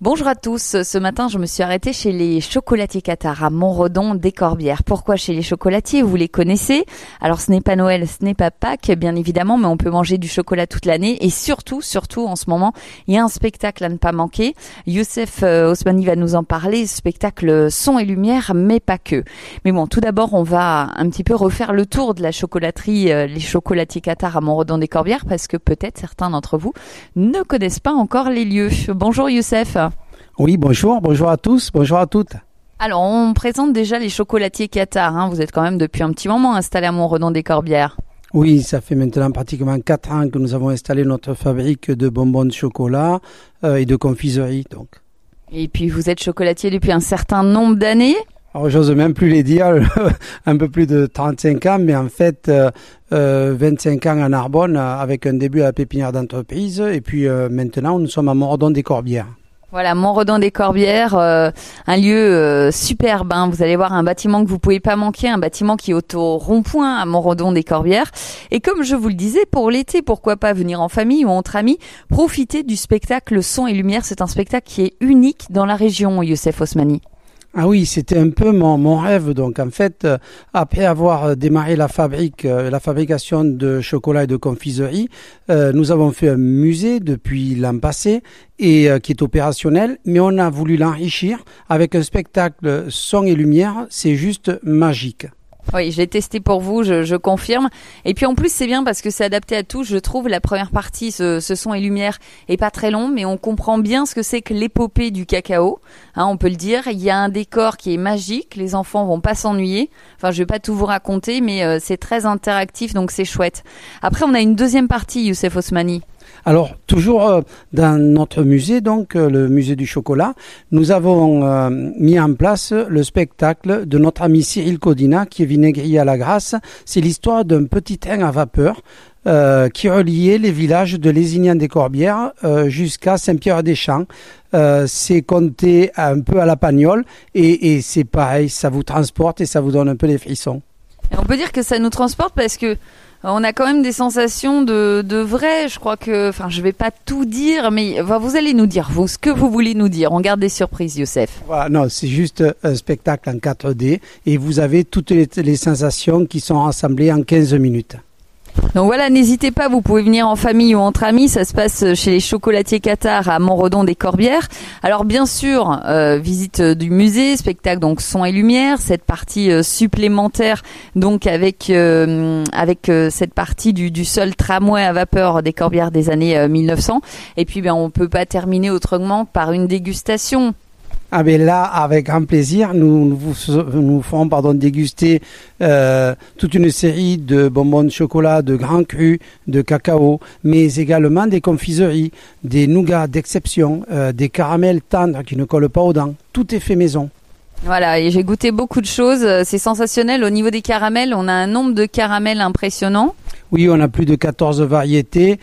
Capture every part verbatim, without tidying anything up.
Bonjour à tous. Ce matin, je me suis arrêtée chez les chocolatiers Qatar à Montredon des Corbières. Pourquoi chez les chocolatiers? Vous les connaissez. Alors, ce n'est pas Noël, ce n'est pas Pâques, bien évidemment, mais on peut manger du chocolat toute l'année. Et surtout, surtout, en ce moment, il y a un spectacle à ne pas manquer. Youssef euh, Osmani va nous en parler. Spectacle son et lumière, mais pas que. Mais bon, tout d'abord, on va un petit peu refaire le tour de la chocolaterie, euh, les chocolatiers Qatar à Montredon des Corbières, parce que peut-être certains d'entre vous ne connaissent pas encore les lieux. Bonjour Youssef. Oui, bonjour, bonjour à tous, bonjour à toutes. Alors, on présente déjà les chocolatiers Qatar. Hein. Vous êtes quand même depuis un petit moment installé à Montredon des Corbières. Oui, ça fait maintenant pratiquement quatre ans que nous avons installé notre fabrique de bonbons de chocolat euh, et de confiserie. Donc. Et puis, vous êtes chocolatier depuis un certain nombre d'années. Alors, j'ose même plus les dire, un peu plus de trente-cinq ans, mais en fait, euh, euh, vingt-cinq ans à Narbonne, avec un début à la pépinière d'entreprise. Et puis euh, maintenant, nous sommes à Montredon des Corbières. Voilà, Montredon des Corbières, euh, un lieu euh, superbe. Hein. Vous allez voir un bâtiment que vous pouvez pas manquer, un bâtiment qui est au rond-point à Montredon des Corbières. Et comme je vous le disais, pour l'été, pourquoi pas venir en famille ou entre amis, profiter du spectacle Son et Lumière. C'est un spectacle qui est unique dans la région, Youssef Osmani. Ah oui, c'était un peu mon, mon rêve. Donc en fait, euh, après avoir démarré la fabrique, euh, la fabrication de chocolat et de confiserie, euh, nous avons fait un musée depuis l'an passé et euh, qui est opérationnel, mais on a voulu l'enrichir avec un spectacle son et lumière. C'est juste magique. Oui, je l'ai testé pour vous, je, je confirme. Et puis en plus, c'est bien parce que c'est adapté à tout. Je trouve la première partie, ce, ce son et lumière, est pas très long, mais on comprend bien ce que c'est que l'épopée du cacao. Hein, on peut le dire. Il y a un décor qui est magique. Les enfants vont pas s'ennuyer. Enfin, je vais pas tout vous raconter, mais euh, c'est très interactif, donc c'est chouette. Après, on a une deuxième partie, Youssef Osmani. Alors, toujours euh, dans notre musée, donc euh, le musée du chocolat, nous avons euh, mis en place le spectacle de notre ami Cyril Codina, qui est vinaigrier à la Grasse. C'est l'histoire d'un petit train à vapeur euh, qui reliait les villages de Lézignan-des-Corbières euh, jusqu'à Saint-Pierre-des-Champs. Euh, c'est compté un peu à la Pagnole et, et c'est pareil, ça vous transporte et ça vous donne un peu les frissons. Et on peut dire que ça nous transporte parce que on a quand même des sensations de, de vrai. Je crois que, enfin, je vais pas tout dire, mais enfin, vous allez nous dire, vous, ce que vous voulez nous dire. On garde des surprises, Youssef. Voilà, non, c'est juste un spectacle en quatre D et vous avez toutes les, les sensations qui sont rassemblées en quinze minutes. Donc voilà, n'hésitez pas, vous pouvez venir en famille ou entre amis, ça se passe chez les chocolatiers Qatar à Montredon des Corbières. Alors bien sûr, euh, visite du musée, spectacle donc son et lumière, cette partie euh, supplémentaire donc avec euh, avec euh, cette partie du, du seul tramway à vapeur des Corbières des années euh, mille neuf cents. Et puis ben on peut pas terminer autrement que par une dégustation. Ah ben là, avec grand plaisir, nous nous, nous ferons pardon, déguster euh, toute une série de bonbons de chocolat, de grands crus, de cacao, mais également des confiseries, des nougats d'exception, euh, des caramels tendres qui ne collent pas aux dents. Tout est fait maison. Voilà, et j'ai goûté beaucoup de choses, c'est sensationnel. Au niveau des caramels, on a un nombre de caramels impressionnant. Oui, on a plus de quatorze variétés,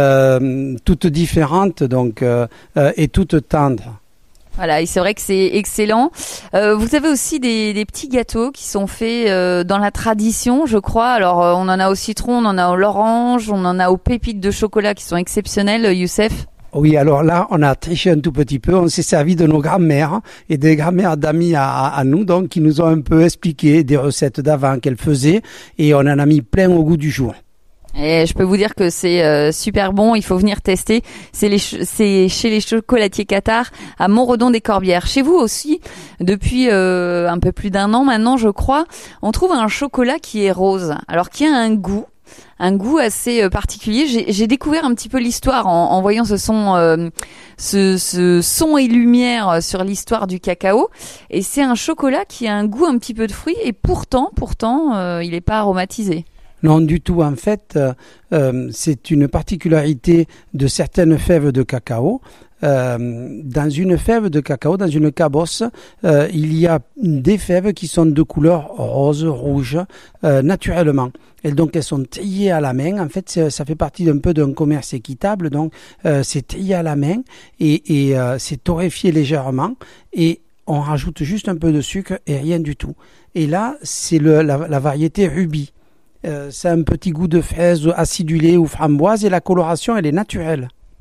euh, toutes différentes donc, euh, euh, et toutes tendres. Voilà, et c'est vrai que c'est excellent. Euh, vous avez aussi des, des petits gâteaux qui sont faits euh, dans la tradition, je crois. Alors, euh, on en a au citron, on en a à l'orange, on en a aux pépites de chocolat qui sont exceptionnelles, Youssef. Oui, alors là, on a triché un tout petit peu. On s'est servi de nos grands-mères et des grands-mères d'amis à, à, à nous, donc qui nous ont un peu expliqué des recettes d'avant qu'elles faisaient, et on en a mis plein au goût du jour. Et je peux vous dire que c'est euh, super bon, il faut venir tester. C'est, les ch- c'est chez les chocolatiers Qatar à Montredon des Corbières. Chez vous aussi, depuis euh, un peu plus d'un an maintenant, je crois, on trouve un chocolat qui est rose, alors qui a un goût. Un goût assez euh, particulier. J'ai, j'ai découvert un petit peu l'histoire en, en voyant ce son, euh, ce, ce son et lumière sur l'histoire du cacao. Et c'est un chocolat qui a un goût un petit peu de fruits et pourtant, pourtant, euh, il n'est pas aromatisé. Non, du tout. En fait, euh, c'est une particularité de certaines fèves de cacao. Euh, dans une fève de cacao, dans une cabosse, euh, il y a des fèves qui sont de couleur rose, rouge, euh, naturellement. Et donc, elles sont taillées à la main. En fait, ça fait partie d'un peu d'un commerce équitable. Donc, euh, c'est taillé à la main et, et euh, c'est torréfié légèrement. Et on rajoute juste un peu de sucre et rien du tout. Et là, c'est le, la, la variété rubis. Euh, c'est un petit goût de fraise acidulée ou framboise et la coloration, elle est naturelle.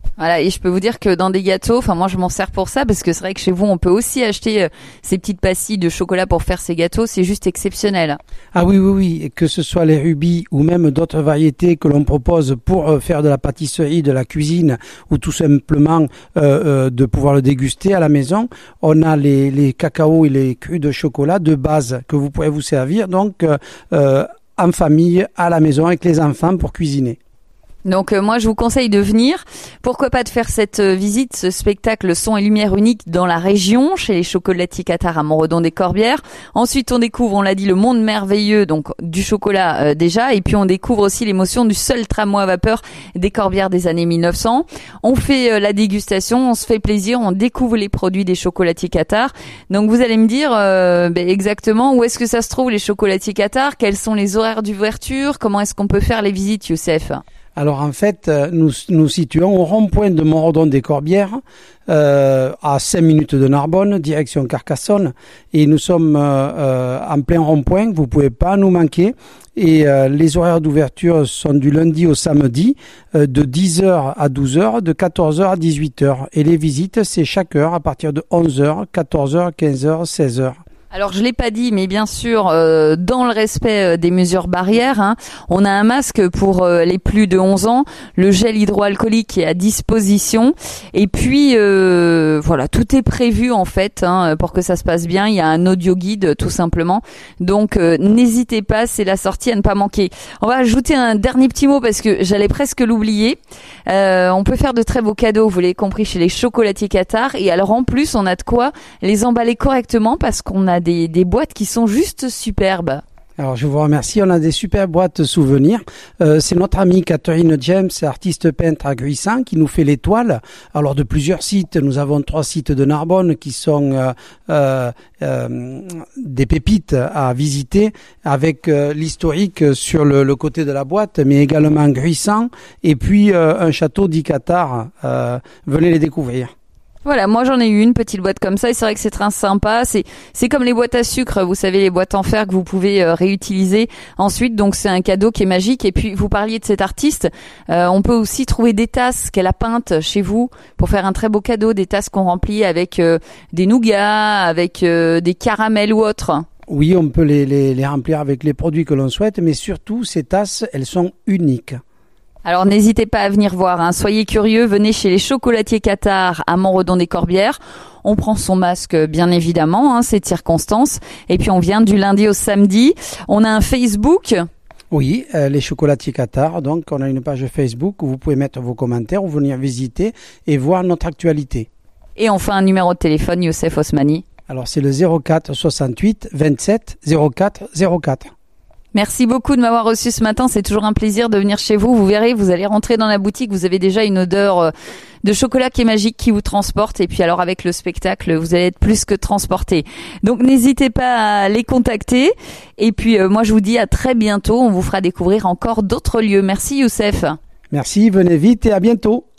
Voilà, et je peux vous dire que dans des gâteaux, enfin moi je m'en sers pour ça parce que c'est vrai que chez vous on peut aussi acheter euh, ces petites pastilles de chocolat pour faire ces gâteaux, c'est juste exceptionnel. Ah oui, oui, oui, et que ce soit les rubis ou même d'autres variétés que l'on propose pour euh, faire de la pâtisserie, de la cuisine ou tout simplement euh, euh, de pouvoir le déguster à la maison, on a les, les cacaos et les crus de chocolat de base que vous pourrez vous servir donc euh, euh, en famille, à la maison avec les enfants pour cuisiner. Donc euh, moi je vous conseille de venir, pourquoi pas de faire cette euh, visite, ce spectacle son et lumière unique dans la région, chez les chocolatiers Cathard à Montredon des Corbières. Ensuite on découvre, on l'a dit, le monde merveilleux donc du chocolat euh, déjà, et puis on découvre aussi l'émotion du seul tramway à vapeur des Corbières des années mille neuf cents. On fait euh, la dégustation, on se fait plaisir, on découvre les produits des chocolatiers Cathard. Donc vous allez me dire euh, ben, exactement où est-ce que ça se trouve les chocolatiers Cathard, quels sont les horaires d'ouverture, comment est-ce qu'on peut faire les visites, Youssef? Alors en fait, nous nous situons au rond-point de Montredon des Corbières, euh, à cinq minutes de Narbonne, direction Carcassonne, et nous sommes euh, euh, en plein rond-point. Vous pouvez pas nous manquer. Et euh, les horaires d'ouverture sont du lundi au samedi, euh, de dix heures à douze heures, de quatorze heures à dix-huit heures. Et les visites, c'est chaque heure à partir de onze heures, quatorze heures, quinze heures, seize heures. Alors je l'ai pas dit, mais bien sûr, euh, dans le respect euh, des mesures barrières, hein, on a un masque pour euh, les plus de onze ans, le gel hydroalcoolique est à disposition, et puis euh, voilà, tout est prévu en fait hein, pour que ça se passe bien. Il y a un audio guide tout simplement, donc euh, n'hésitez pas, c'est la sortie à ne pas manquer. On va ajouter un dernier petit mot parce que j'allais presque l'oublier. Euh, on peut faire de très beaux cadeaux, vous l'avez compris, chez les chocolatiers Cathard, et alors en plus on a de quoi les emballer correctement parce qu'on a Des, des boîtes qui sont juste superbes. Alors je vous remercie, on a des super boîtes souvenirs. Euh, c'est notre amie Catherine James, artiste peintre à Gruissan, qui nous fait les toiles. Alors de plusieurs sites, nous avons trois sites de Narbonne qui sont euh, euh, euh, des pépites à visiter, avec euh, l'historique sur le, le côté de la boîte, mais également Gruissan, et puis euh, un château dit Cathard. Euh, venez les découvrir. Voilà, moi j'en ai eu une petite boîte comme ça et c'est vrai que c'est très sympa. C'est c'est comme les boîtes à sucre, vous savez, les boîtes en fer que vous pouvez euh, réutiliser ensuite. Donc c'est un cadeau qui est magique. Et puis vous parliez de cet artiste, euh, on peut aussi trouver des tasses qu'elle a peintes chez vous pour faire un très beau cadeau, des tasses qu'on remplit avec euh, des nougats, avec euh, des caramels ou autres. Oui, on peut les, les les remplir avec les produits que l'on souhaite, mais surtout ces tasses, elles sont uniques. Alors n'hésitez pas à venir voir, hein. Soyez curieux, venez chez les chocolatiers Cathard à Montredon des Corbières. On prend son masque bien évidemment, hein, c'est de circonstance. Et puis on vient du lundi au samedi. On a un Facebook. Oui, euh, les chocolatiers Cathard. Donc on a une page Facebook où vous pouvez mettre vos commentaires ou venir visiter et voir notre actualité. Et on fait un numéro de téléphone, Youssef Osmani. Alors c'est le zéro quatre soixante-huit vingt-sept zéro quatre zéro quatre. Merci beaucoup de m'avoir reçu ce matin. C'est toujours un plaisir de venir chez vous. Vous verrez, vous allez rentrer dans la boutique. Vous avez déjà une odeur de chocolat qui est magique, qui vous transporte. Et puis alors avec le spectacle, vous allez être plus que transporté. Donc n'hésitez pas à les contacter. Et puis euh, moi, je vous dis à très bientôt. On vous fera découvrir encore d'autres lieux. Merci Youssef. Merci, venez vite et à bientôt.